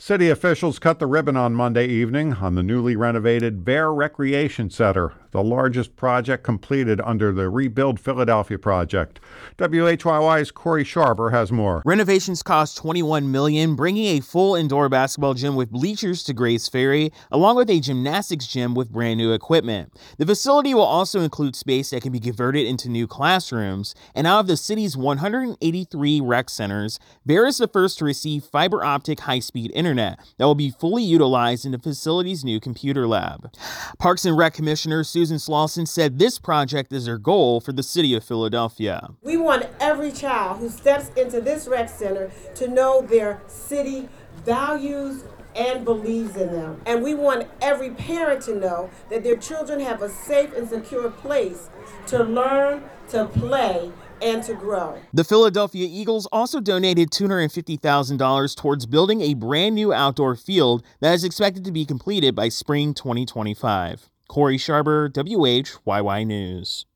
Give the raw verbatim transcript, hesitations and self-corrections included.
City officials cut the ribbon on Monday evening on the newly renovated Bear Recreation Center, the largest project completed under the Rebuild Philadelphia project. W H Y Y's Corey Sharber has more. Renovations cost twenty-one million dollars, bringing a full indoor basketball gym with bleachers to Grace Ferry, along with a gymnastics gym with brand new equipment. The facility will also include space that can be converted into new classrooms, and out of the city's one hundred eighty-three rec centers, Bear is the first to receive fiber optic high-speed internet that will be fully utilized in the facility's new computer lab. Parks and Rec Commissioner Susan Slauson said this project is their goal for the city of Philadelphia. We want every child who steps into this rec center to know their city values and believes in them. And we want every parent to know that their children have a safe and secure place to learn, to play, and to grow. The Philadelphia Eagles also donated two hundred fifty thousand dollars towards building a brand new outdoor field that is expected to be completed by spring twenty twenty-five. Corey Sharber, W H Y Y News.